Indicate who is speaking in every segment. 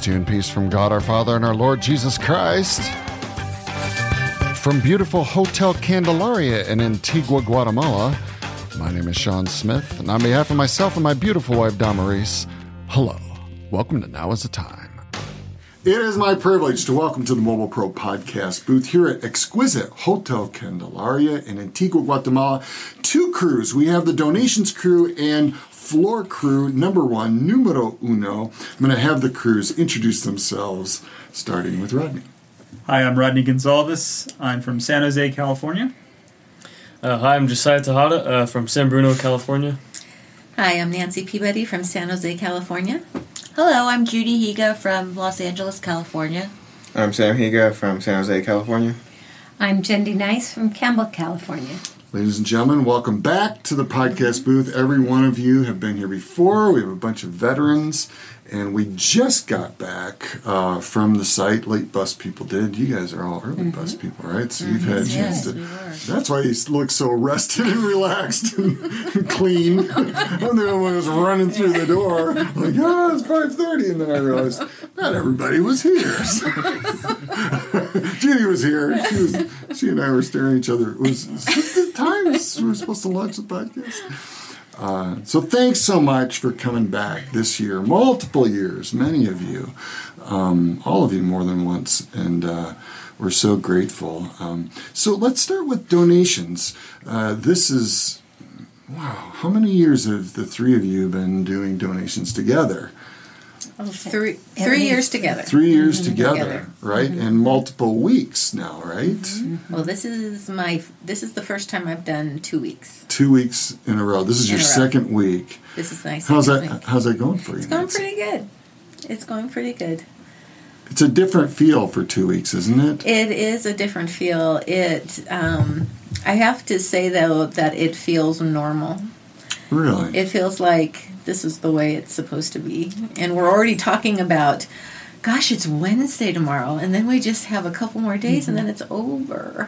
Speaker 1: to you in peace from God our Father and our Lord Jesus Christ. From beautiful Hotel Candelaria in Antigua, Guatemala, my name is Sean Smith, and on behalf of myself and my beautiful wife, Damaris, hello. Welcome to Now Is the Time. It is my privilege to welcome to the Mobile Pro podcast booth here at exquisite Hotel Candelaria in Antigua, Guatemala. Two crews. We have the donations crew and floor crew number one, numero uno. I'm going to have the crews introduce themselves, starting with Rodney.
Speaker 2: Hi, I'm Rodney Gonzalez. I'm from San Jose, California.
Speaker 3: Hi, I'm Josiah Tejada from San Bruno, California.
Speaker 4: Hi, I'm Nancy Peabody from San Jose, California.
Speaker 5: Hello, I'm Judy Higa from Los Angeles, California.
Speaker 6: I'm Sam Higa from San Jose, California.
Speaker 7: I'm Jendi Nice from Campbell, California.
Speaker 1: Ladies and gentlemen, welcome back to the podcast booth. Every one of you have been here before. We have a bunch of veterans, and we just got back from the site. Late bus people did. You guys are all early bus people, right? So you've had a chance to. That's why you look so rested and relaxed and clean. I'm the only one who's running through the door. Like, it's 5:30, and then I realized not everybody was here. Judy was here. She and I were staring at each other. It was the time we were supposed to launch the podcast. So thanks so much for coming back this year. Multiple years, many of you. All of you more than once. And we're so grateful. So let's start with donations. This is, wow, how many years have the three of you been doing donations together?
Speaker 4: Three years together.
Speaker 1: 3 years together, right? And multiple weeks now, right?
Speaker 4: Well, this is the first time I've done 2 weeks.
Speaker 1: 2 weeks in a row. This is your second week.
Speaker 4: This is nice.
Speaker 1: How's that going for you?
Speaker 4: It's going pretty good. It's going pretty good.
Speaker 1: It's a different feel for 2 weeks, isn't it?
Speaker 4: It is a different feel. I have to say though that it feels normal.
Speaker 1: Really?
Speaker 4: It feels like this is the way it's supposed to be. And we're already talking about, gosh, it's Wednesday tomorrow, and then we just have a couple more days, and then it's over.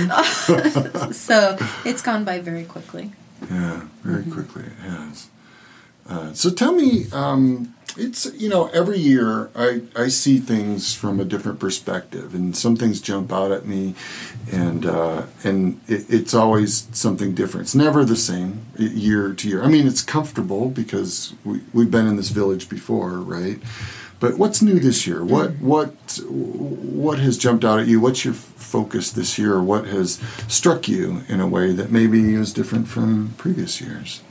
Speaker 4: So it's gone by very quickly.
Speaker 1: Yeah, very quickly it has. So tell me, it's, every year I see things from a different perspective, and some things jump out at me, and it's always something different. It's never the same year to year. I mean, it's comfortable because we've been in this village before, right? But what's new this year? What has jumped out at you? What's your focus this year? What has struck you in a way that maybe is different from previous years?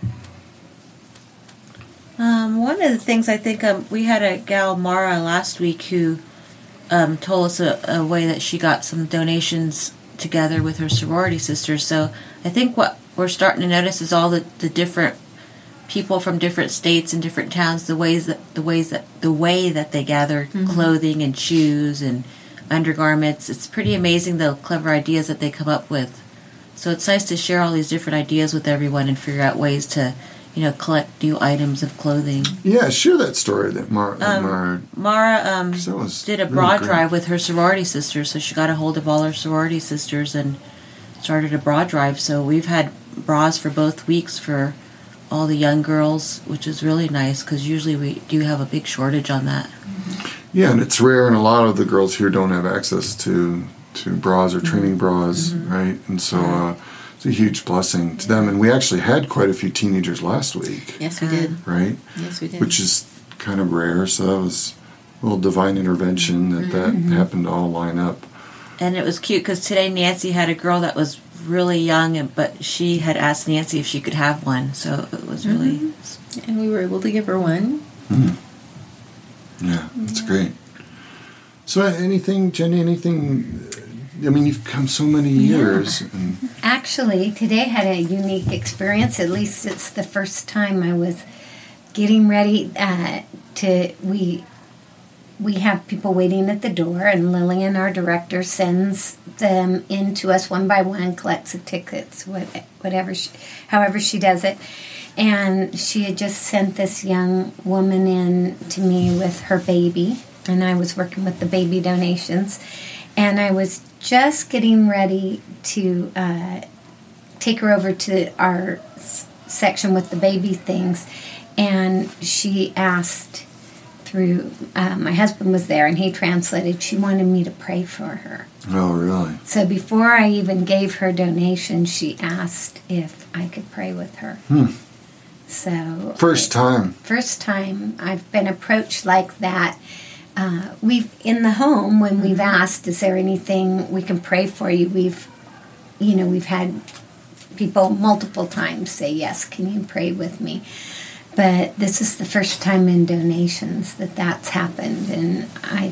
Speaker 5: One of the things I think we had a gal, Mara, last week who told us a way that she got some donations together with her sorority sisters. So I think what we're starting to notice is all the different people from different states and different towns, the way that they gather clothing and shoes and undergarments. It's pretty amazing the clever ideas that they come up with. So it's nice to share all these different ideas with everyone and figure out ways to collect new items of clothing.
Speaker 1: Yeah, share that story that Mara
Speaker 5: did a bra drive with her sorority sisters, so she got a hold of all her sorority sisters and started a bra drive. So we've had bras for both weeks for all the young girls, which is really nice because usually we do have a big shortage on that.
Speaker 1: Yeah, and it's rare, and a lot of the girls here don't have access to bras or training bras, right? And so it's a huge blessing to them. And we actually had quite a few teenagers last week.
Speaker 4: Yes, we did.
Speaker 1: Right?
Speaker 4: Yes, we did.
Speaker 1: Which is kind of rare, so that was a little divine intervention that happened to all line up.
Speaker 5: And it was cute because today Nancy had a girl that was really young, but she had asked Nancy if she could have one, so it was really...
Speaker 4: And we were able to give her one.
Speaker 1: Yeah, that's great. So anything... I mean, you've come so many years. And
Speaker 7: Actually, today I had a unique experience. At least it's the first time I was getting ready we have people waiting at the door, and Lillian, our director, sends them in to us one by one, collects the tickets, however she does it. And she had just sent this young woman in to me with her baby, and I was working with the baby donations. And I was just getting ready to take her over to our section with the baby things, and she asked through, my husband was there and he translated. She wanted me to pray for her.
Speaker 1: Oh, really?
Speaker 7: So before I even gave her donation, she asked if I could pray with her. So
Speaker 1: First time.
Speaker 7: First time I've been approached like that. We've in the home when we've asked, "Is there anything we can pray for you?" We've had people multiple times say, "Yes, can you pray with me?" But this is the first time in donations that's happened, and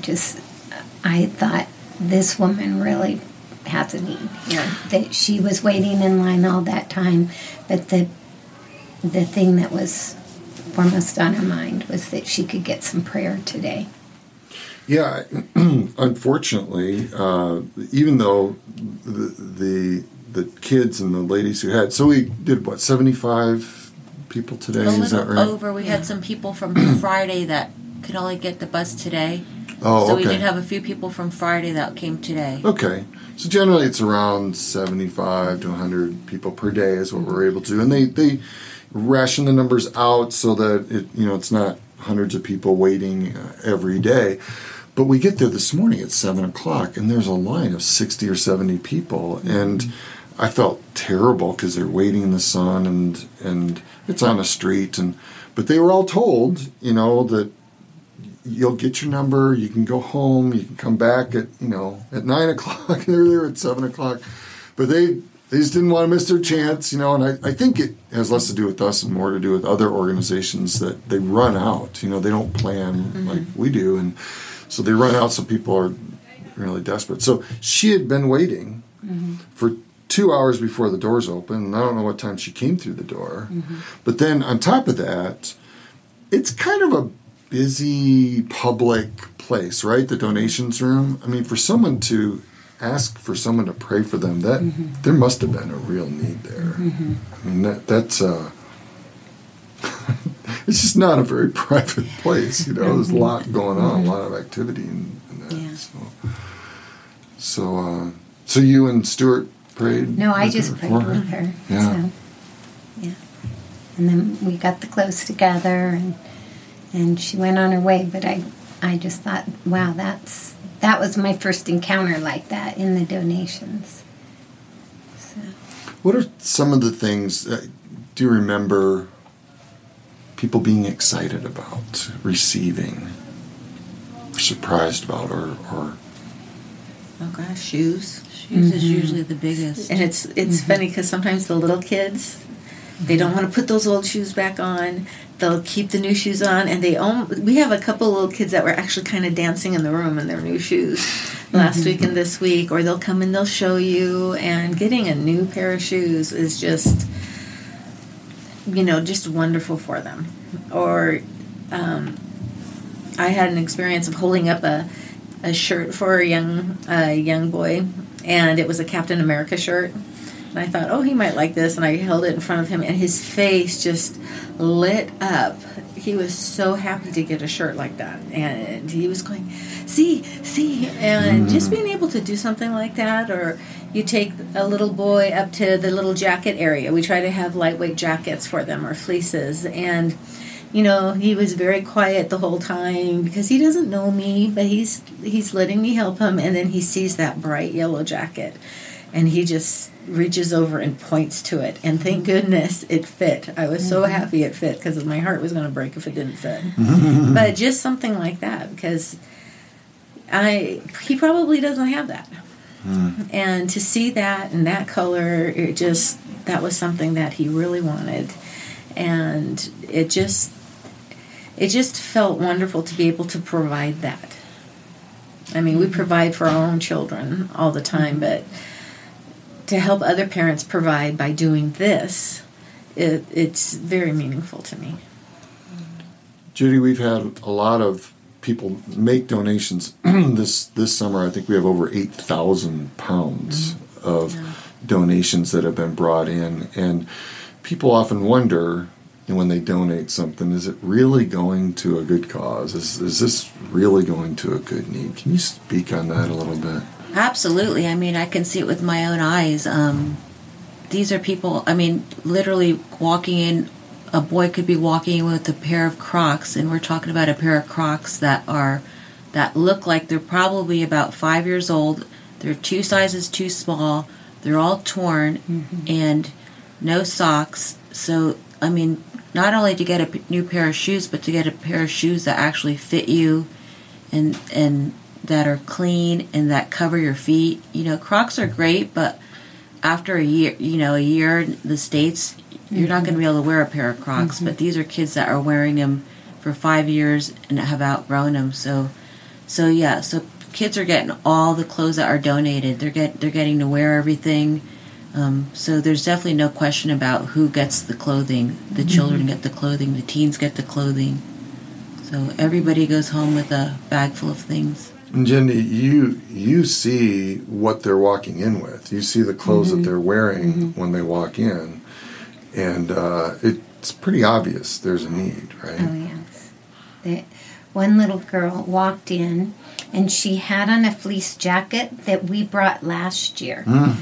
Speaker 7: I thought this woman really has a need here. That she was waiting in line all that time, but the thing that was foremost on her mind was that she could get some prayer today.
Speaker 1: Yeah, unfortunately, even though the kids and the ladies who had, so we did 75 people today.
Speaker 5: A
Speaker 1: Is that
Speaker 5: little
Speaker 1: right?
Speaker 5: over. We had some people from Friday that could only get the bus today.
Speaker 1: Oh,
Speaker 5: so
Speaker 1: okay.
Speaker 5: we did have a few people from Friday that came today.
Speaker 1: Okay, so generally it's around 75 to 100 people per day is what we're able to do, and they ration the numbers out so that it's not hundreds of people waiting every day. But we get there this morning at 7 o'clock, and there's a line of 60 or 70 people, and I felt terrible because they're waiting in the sun, and it's on a street, but they were all told, that you'll get your number, you can go home, you can come back at 9 o'clock, and they're there at 7 o'clock, but they just didn't want to miss their chance, and I think it has less to do with us and more to do with other organizations that they run out, they don't plan like we do, and so they run out, so people are really desperate. So she had been waiting for 2 hours before the doors opened, and I don't know what time she came through the door. But then on top of that, it's kind of a busy public place, right? The donations room. I mean, for someone to ask for someone to pray for them, that there must have been a real need there. I mean, that's it's just not a very private place, There's a lot going on, a lot of activity in that.
Speaker 7: Yeah.
Speaker 1: So you and Stuart prayed?
Speaker 7: No, I just prayed with her.
Speaker 1: Yeah.
Speaker 7: So, yeah. And then we got the clothes together, and she went on her way. But I just thought, wow, that was my first encounter like that in the donations. So.
Speaker 1: What are some of the things, do you remember people being excited about receiving, or surprised about, or
Speaker 4: Oh gosh, shoes.
Speaker 5: Shoes is usually the biggest.
Speaker 4: And it's funny because sometimes the little kids, they don't want to put those old shoes back on. They'll keep the new shoes on, and we have a couple of little kids that were actually kind of dancing in the room in their new shoes last week and this week. Or they'll come and they'll show you, and getting a new pair of shoes is just, just wonderful for them. Or I had an experience of holding up a shirt for a young boy, and it was a Captain America shirt. And I thought, oh, he might like this, and I held it in front of him, and his face just lit up. He was so happy to get a shirt like that, and he was going, see, and just being able to do something like that. Or you take a little boy up to the little jacket area. We try to have lightweight jackets for them, or fleeces, and he was very quiet the whole time because he doesn't know me, but he's letting me help him. And then he sees that bright yellow jacket, and he just reaches over and points to it. And thank goodness it fit. I was so happy it fit because my heart was going to break if it didn't fit. But just something like that, because he probably doesn't have that. And to see that and that color, that was something that he really wanted. And it just felt wonderful to be able to provide that. I mean, we provide for our own children all the time, but to help other parents provide by doing this, it's very meaningful to me.
Speaker 1: Judy, we've had a lot of people make donations this summer. I think we have over 8,000 pounds of donations that have been brought in, and people often wonder, when they donate something, is it really going to a good cause? Is this really going to a good need? Can you speak on that a little bit?
Speaker 5: Absolutely. I mean, I can see it with my own eyes. These are people, literally walking in a boy could be walking with a pair of Crocs, and we're talking about a pair of Crocs that look like they're probably about 5 years old. They're 2 sizes too small. They're all torn, and no socks. So, I mean, not only to get a new pair of shoes, but to get a pair of shoes that actually fit you and that are clean and that cover your feet. You know, Crocs are great, but after a year in the States, you're not going to be able to wear a pair of Crocs. But these are kids that are wearing them for 5 years and have outgrown them. So kids are getting all the clothes that are donated. They're getting to wear everything. So there's definitely no question about who gets the clothing. The children get the clothing. The teens get the clothing. So everybody goes home with a bag full of things.
Speaker 1: And Jenny, you see what they're walking in with. You see the clothes that they're wearing when they walk in. And it's pretty obvious there's a need, right?
Speaker 7: Oh, yes. One little girl walked in, and she had on a fleece jacket that we brought last year.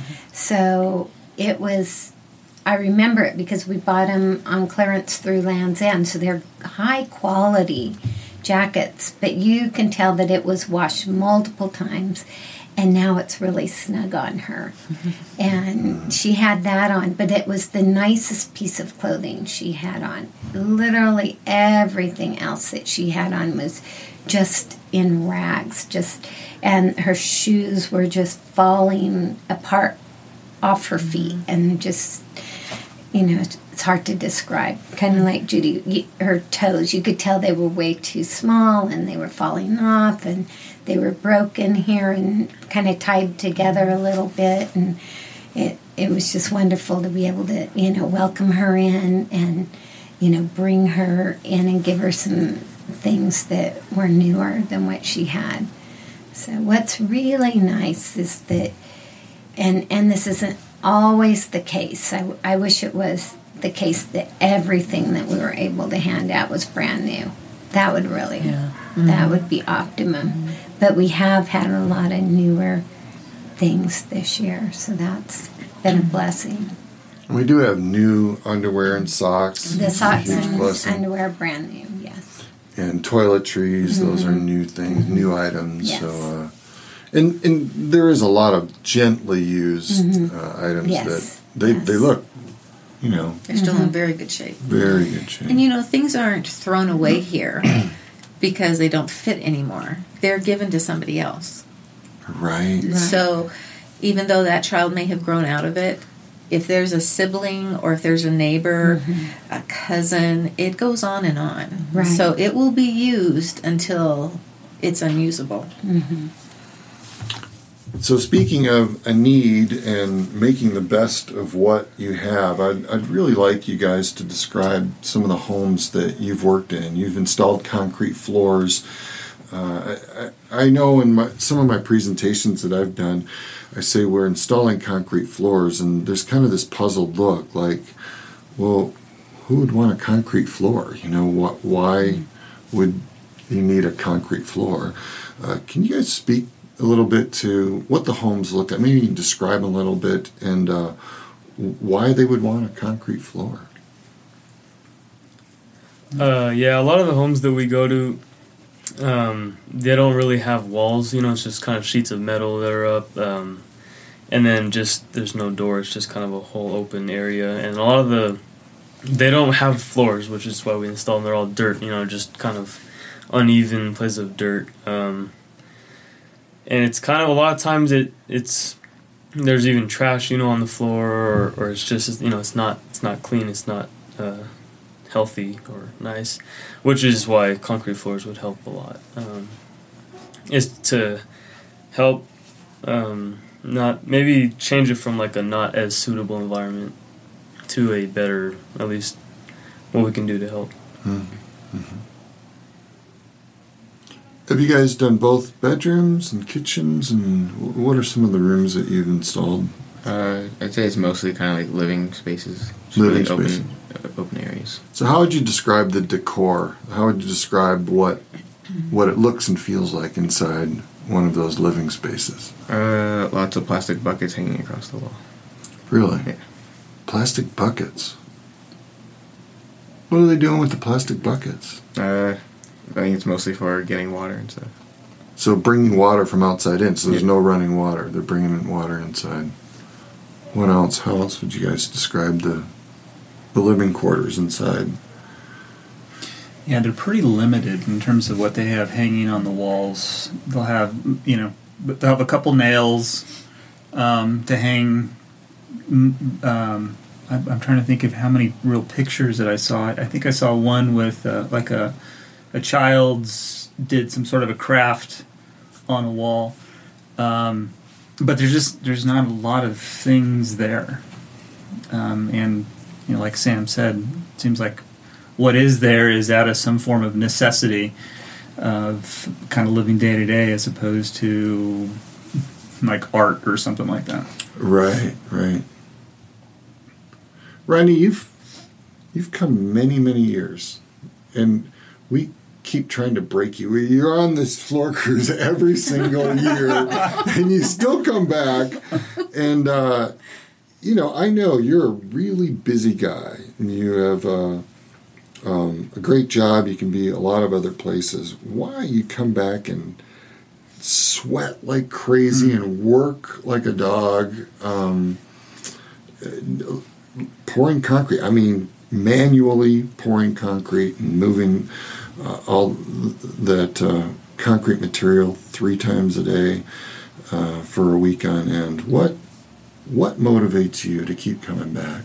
Speaker 7: So it was, I remember it because we bought them on clearance through Land's End. So they're high quality jackets, but you can tell that it was washed multiple times, and now it's really snug on her. And she had that on, but it was the nicest piece of clothing she had on. Literally everything else that she had on was just in rags, and her shoes were just falling apart off her feet, and just, it's hard to describe. Kind of like Judy, her toes, you could tell they were way too small, and they were falling off, and they were broken here and kind of tied together a little bit, and it was just wonderful to be able to, welcome her in and, bring her in and give her some things that were newer than what she had. So what's really nice is that, and this isn't always the case, I wish it was the case that everything that we were able to hand out was brand new. That would really, that would be optimum. But we have had a lot of newer things this year, so that's been a blessing.
Speaker 1: We do have new underwear and socks.
Speaker 7: The socks and
Speaker 1: blessing.
Speaker 7: underwear brand new, yes.
Speaker 1: And toiletries, those are new things, new items.
Speaker 7: Yes.
Speaker 1: So, and there is a lot of gently used items
Speaker 7: Yes.
Speaker 1: that they look,
Speaker 4: They're still in very good shape.
Speaker 1: very good shape.
Speaker 4: And things aren't thrown away here because they don't fit anymore. They're given to somebody else.
Speaker 1: Right.
Speaker 4: So even though that child may have grown out of it, if there's a sibling or if there's a neighbor, a cousin, it goes on and on.
Speaker 7: Right.
Speaker 4: So it will be used until it's unusable.
Speaker 1: So speaking of a need and making the best of what you have, I'd really like you guys to describe some of the homes that you've worked in. You've installed concrete floors. I know in some of my presentations that I've done, I say we're installing concrete floors, and there's kind of this puzzled look like, well, who would want a concrete floor? Why would you need a concrete floor? Can you guys speak a little bit to what the homes look like? Maybe you can describe a little bit and why they would want a concrete floor.
Speaker 3: Yeah, a lot of the homes that we go to, they don't really have walls. It's just kind of sheets of metal that are up, and then just there's no door. It's just kind of a whole open area, and a lot of they don't have floors, which is why we install them. They're all dirt, just kind of uneven place of dirt. And it's kind of a lot of times it's there's even trash, on the floor, or it's just, it's not clean, it's not healthy or nice, which is why concrete floors would help a lot. Is to help not maybe change it from like a not as suitable environment to a better, at least what we can do to help.
Speaker 1: Have you guys done both bedrooms and kitchens, and what are some of the rooms that you've installed?
Speaker 6: I'd say it's mostly kind of like living spaces. Just
Speaker 1: Living
Speaker 6: really
Speaker 1: spaces.
Speaker 6: Open areas.
Speaker 1: So how would you describe the decor? How would you describe what it looks and feels like inside one of those living spaces?
Speaker 6: Lots of plastic buckets hanging across the wall.
Speaker 1: Really?
Speaker 6: Yeah.
Speaker 1: Plastic buckets. What are they doing with the plastic buckets?
Speaker 6: I think it's mostly for getting water and stuff.
Speaker 1: So bringing water from outside in, so there's
Speaker 6: Yeah.
Speaker 1: no running water. They're bringing in water inside. What else? How else would you guys describe the living quarters inside?
Speaker 2: Yeah, they're pretty limited in terms of what they have hanging on the walls. They'll have, they'll have a couple nails to hang. I'm trying to think of how many real pictures that I saw. I think I saw one with like a child's did some sort of a craft on a wall, but there's not a lot of things there, and like Sam said, it seems like what is there is out of some form of necessity of kind of living day to day as opposed to like art or something like that.
Speaker 1: Right. Randy, you've come many, many years, and we keep trying to break you. You're on this floor cruise every single year, and you still come back. And I know you're a really busy guy, and you have a great job. You can be a lot of other places. Why you come back and sweat like crazy and work like a dog? Pouring concrete. I mean, manually pouring concrete and moving all that concrete material 3 times a day for a week on end. What motivates you to keep coming back?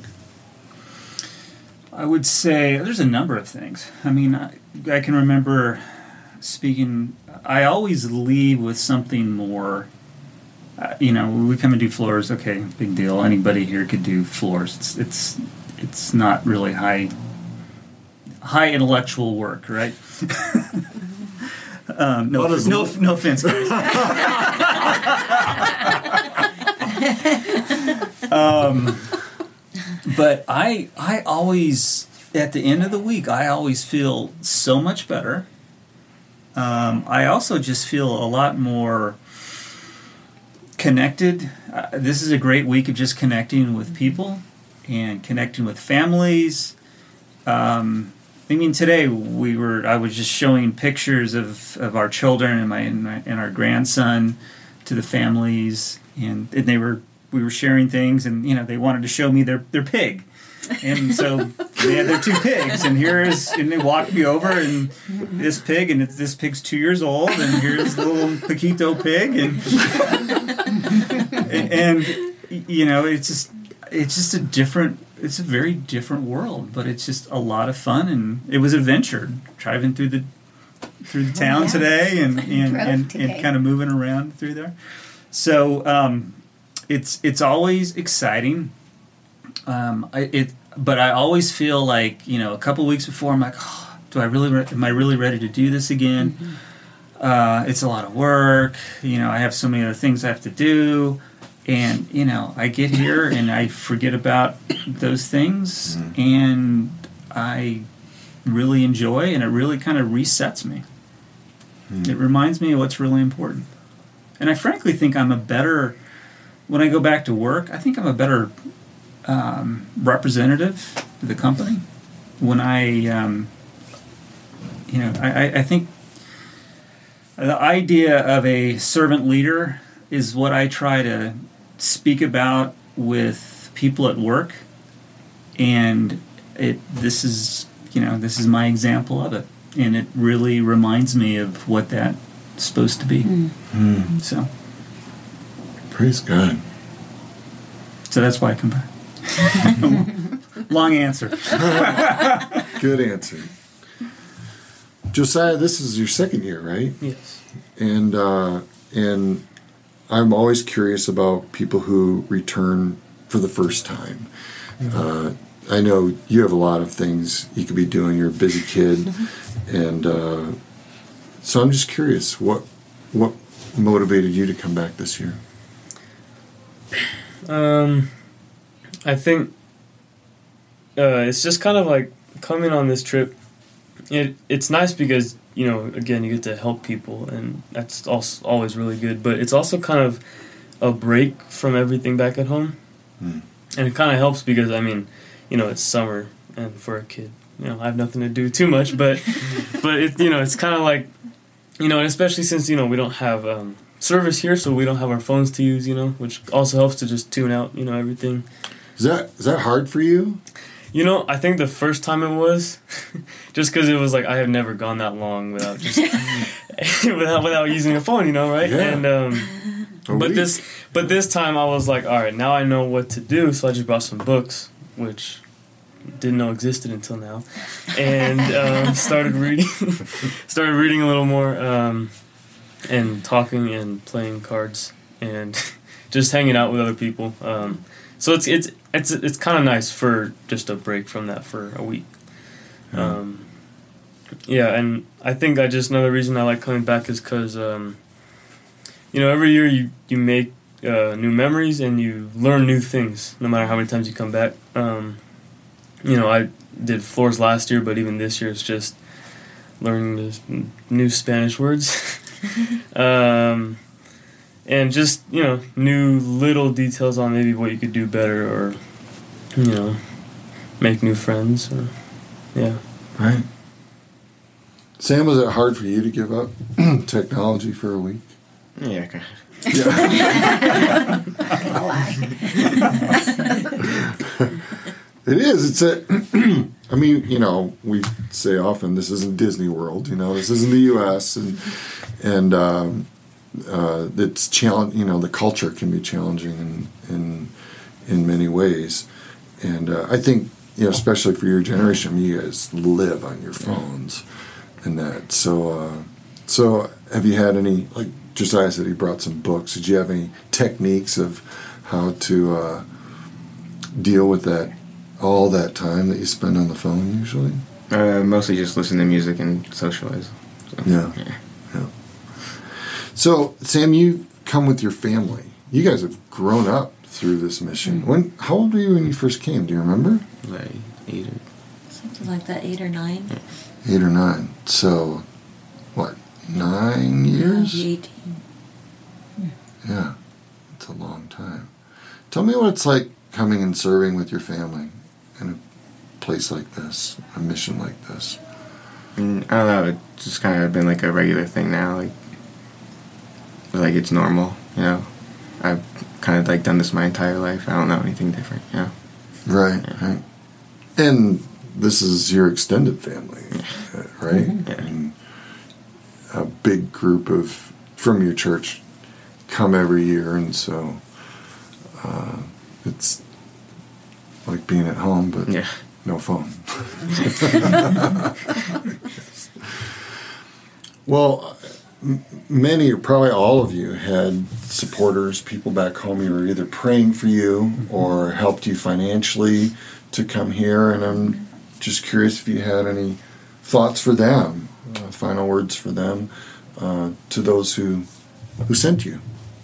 Speaker 2: I would say there's a number of things. I mean, I can remember speaking. I always leave with something more. We come and do floors. Okay, big deal. Anybody here could do floors. It's not really high intellectual work, right? No offense, guys. But I always, at the end of the week, I always feel so much better. I also just feel a lot more connected. This is a great week of just connecting with people and connecting with families. Today I was just showing pictures of our children and our grandson to the families, and we were sharing things, and they wanted to show me their pig. And so they had their 2 pigs, and they walked me over, and this pig, and this pig's 2 years old, and here's the little Paquito pig, and it's a very different world, but it's just a lot of fun, and it was adventure driving through the town today, and kind of moving around through there. So it's always exciting. But I always feel like a couple weeks before I'm like, oh, am I really ready to do this again? Mm-hmm. It's a lot of work. I have so many other things I have to do, and I get here and I forget about those things, and I really enjoy, and it really kind of resets me. It reminds me of what's really important, and I frankly think when I go back to work, I think I'm a better representative of the company. When I think the idea of a servant leader is what I try to speak about with people at work, and this is my example of it, and it really reminds me of what that's supposed to be. So
Speaker 1: praise God.
Speaker 2: So that's why I come back. Long answer.
Speaker 1: Good answer. Josiah, this is your 2nd year, right?
Speaker 3: Yes.
Speaker 1: And I'm always curious about people who return for the first time. Mm-hmm. I know you have a lot of things you could be doing. You're a busy kid, and so I'm just curious, what motivated you to come back this year?
Speaker 3: I think it's just kind of like coming on this trip. It's nice because, again, you get to help people, and that's also always really good. But it's also kind of a break from everything back at home. And it kind of helps because, it's summer, and for a kid, I have nothing to do too much, but it's kind of like, and especially since we don't have service here, so we don't have our phones to use, which also helps to just tune out everything.
Speaker 1: Is that hard for you?
Speaker 3: I think the first time it was, just because it was like I have never gone that long without just without using a phone, right?
Speaker 1: Yeah.
Speaker 3: And but this time I was like, all right, now I know what to do. So I just brought some books, which didn't know existed until now, and started reading a little more, and talking and playing cards and just hanging out with other people. So it's kind of nice for just a break from that for a week. And I think another reason I like coming back is because every year you make new memories and you learn new things no matter how many times you come back. I did floors last year, but even this year it's just learning this new Spanish words. And just, new little details on maybe what you could do better or, make new friends. Or, yeah.
Speaker 1: Right. Sam, was it hard for you to give up technology for a week?
Speaker 6: Yeah, kind of.
Speaker 1: It is. I mean, we say often this isn't Disney World, this isn't the U.S., and it's challenge. The culture can be challenging in many ways, and I think especially for your generation, you guys live on your phones, and that. So have you had any, like Josiah said, he brought some books. Did you have any techniques of how to deal with that? All that time that you spend on the phone usually?
Speaker 6: Mostly just listen to music and socialize. So,
Speaker 1: yeah. So, Sam, you come with your family. You guys have grown up through this mission. How old were you when you first came? Do you remember?
Speaker 6: Like 8 or...
Speaker 5: Something like that, 8 or 9.
Speaker 1: 8 or 9. So, what, 9 years?
Speaker 5: 18.
Speaker 1: Yeah. It's a long time. Tell me what it's like coming and serving with your family in a place like this, a mission like this.
Speaker 6: I don't know, it's just kind of been like a regular thing now, like it's normal, I've kind of like done this my entire life. I don't know anything different,
Speaker 1: Right,
Speaker 6: yeah.
Speaker 1: Right. And this is your extended family, right?
Speaker 6: Yeah.
Speaker 1: And a big group from your church come every year, and so it's like being at home, but no phone. Well, many, or probably all of you, had supporters, people back home who were either praying for you or helped you financially to come here, and I'm just curious if you had any thoughts for them, final words for them, to those who sent you.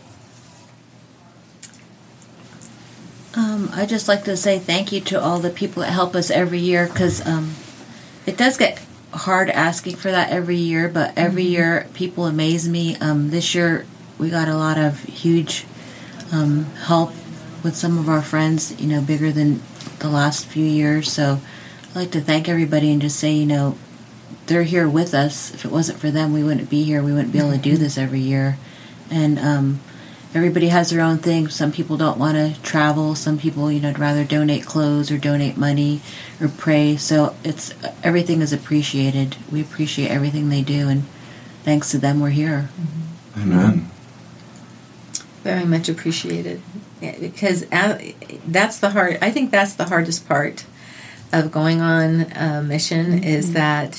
Speaker 5: I'd just like to say thank you to all the people that help us every year, because it does get hard asking for that every year, but every year people amaze me. This year we got a lot of huge help with some of our friends, bigger than the last few years. So I'd like to thank everybody and just say, they're here with us. If it wasn't for them, we wouldn't be here. We wouldn't be able to do this every year. And everybody has their own thing. Some people don't want to travel. Some people, would rather donate clothes or donate money or pray. So everything is appreciated. We appreciate everything they do, and thanks to them, we're here.
Speaker 1: Amen.
Speaker 4: Very much appreciated, because that's I think that's the hardest part of going on a mission, is that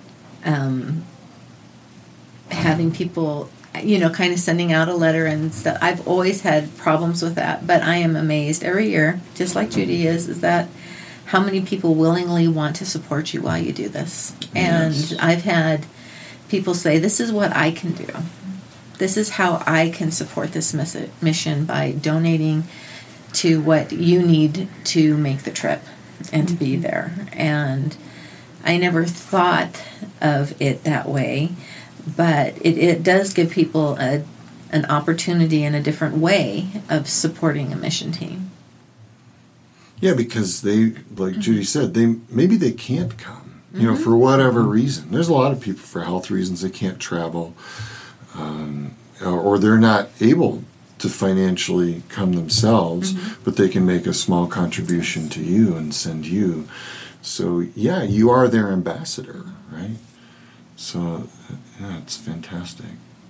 Speaker 4: having people, kind of sending out a letter and stuff. I've always had problems with that, but I am amazed every year, just like Judy is that how many people willingly want to support you while you do this.
Speaker 1: Yes.
Speaker 4: And I've had people say, this is what I can do. This is how I can support this mission, by donating to what you need to make the trip and to be there. And I never thought of it that way, but it does give people an opportunity in a different way of supporting a mission team.
Speaker 1: Yeah, because they, like Judy said, maybe they can't come, for whatever reason. There's a lot of people for health reasons they can't travel, or they're not able to financially come themselves, but they can make a small contribution to you and send you. So, yeah, you are their ambassador, right? So, yeah, it's fantastic.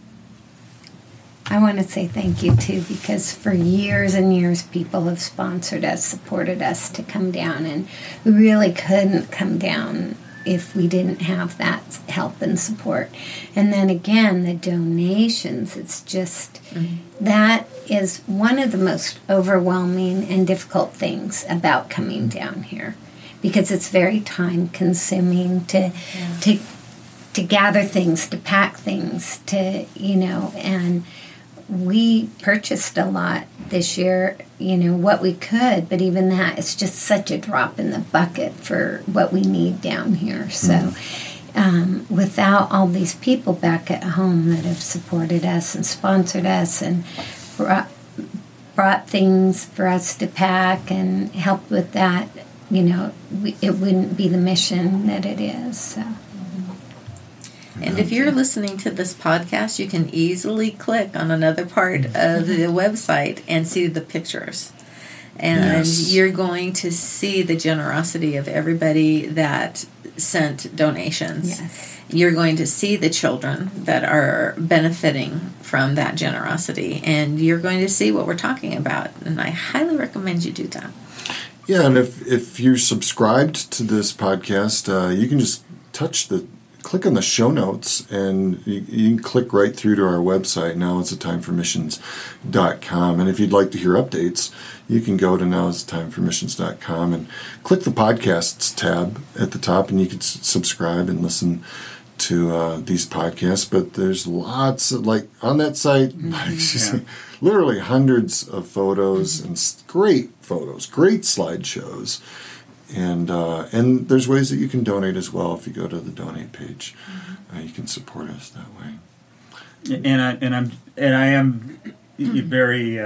Speaker 7: I want to say thank you, too, because for years and years, people have sponsored us, supported us to come down, and we really couldn't come down if we didn't have that help and support. And then again, the donations, it's just, that is one of the most overwhelming and difficult things about coming down here, because it's very time-consuming to gather things, to pack things, and we purchased a lot this year, what we could, but even that, it's just such a drop in the bucket for what we need down here. So without all these people back at home that have supported us and sponsored us and brought things for us to pack and helped with that, it wouldn't be the mission that it is. So.
Speaker 4: And if you're listening to this podcast, you can easily click on another part of the website and see the pictures. And you're going to see the generosity of everybody that sent donations.
Speaker 7: Yes.
Speaker 4: You're going to see the children that are benefiting from that generosity. And you're going to see what we're talking about. And I highly recommend you do that.
Speaker 1: Yeah, and if you're subscribed to this podcast, you can just click on the show notes, and you can click right through to our website, nowit'stimeformissions.com. And if you'd like to hear updates, you can go to nowit'stimeformissions.com and click the podcasts tab at the top, and you can subscribe and listen to these podcasts. But there's lots of, on that site, literally hundreds of photos and great photos, great slideshows. And there's ways that you can donate as well. If you go to the donate page, you can support us that way.
Speaker 2: And I am very.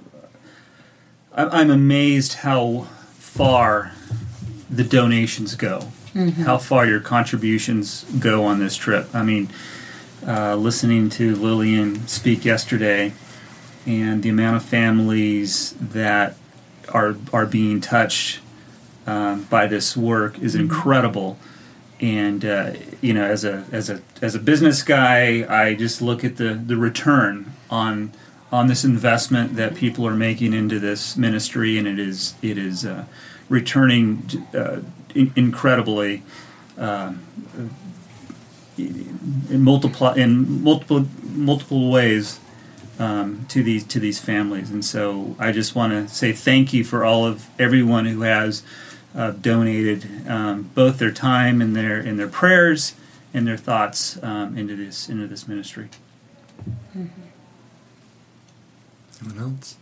Speaker 2: I'm amazed how far the donations go. How far your contributions go on this trip. I mean, listening to Lillian speak yesterday, and the amount of families that are being touched by this work is incredible. And as a business guy, I just look at the return on this investment that people are making into this ministry, and it is returning incredibly in multiple ways to these families. And so I just want to say thank you for everyone who has donated both their time and their prayers and their thoughts into this ministry.
Speaker 1: Anyone else?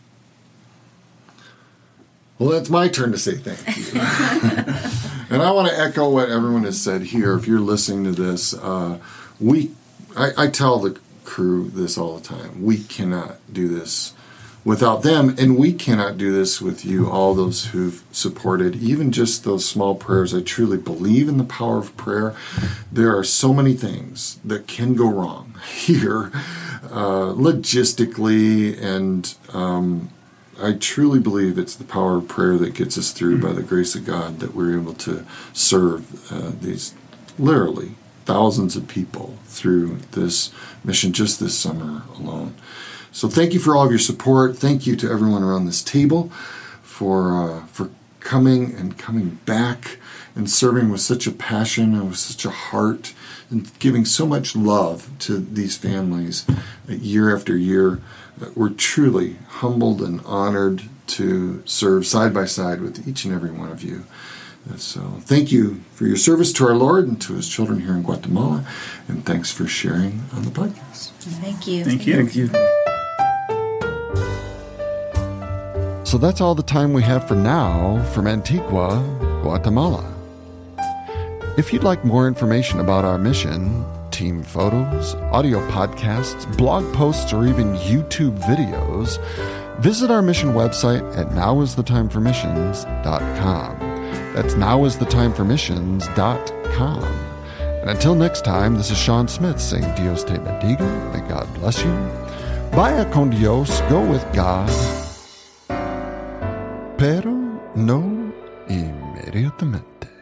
Speaker 1: Well, that's my turn to say thank you. And I want to echo what everyone has said here. If you're listening to this, I tell the crew this all the time. We cannot do this without them, and we cannot do this with you, all those who've supported, even just those small prayers. I truly believe in the power of prayer. There are so many things that can go wrong here, logistically, and I truly believe it's the power of prayer that gets us through by the grace of God, that we're able to serve these literally thousands of people through this mission just this summer alone. So thank you for all of your support. Thank you to everyone around this table for coming back and serving with such a passion and with such a heart and giving so much love to these families year after year. We're truly humbled and honored to serve side by side with each and every one of you. So thank you for your service to our Lord and to His children here in Guatemala, and thanks for sharing on the podcast.
Speaker 5: Thank you.
Speaker 2: Thank you.
Speaker 3: Thank you.
Speaker 1: So that's all the time we have for now from Antigua, Guatemala. If you'd like more information about our mission, team photos, audio podcasts, blog posts, or even YouTube videos, Visit our mission website at nowisthetime4missions.com. That's nowisthetime4missions.com. And until next time, this is Sean Smith saying Dios te bendiga. May God bless you. Vaya con Dios. Go with God. Pero no inmediatamente.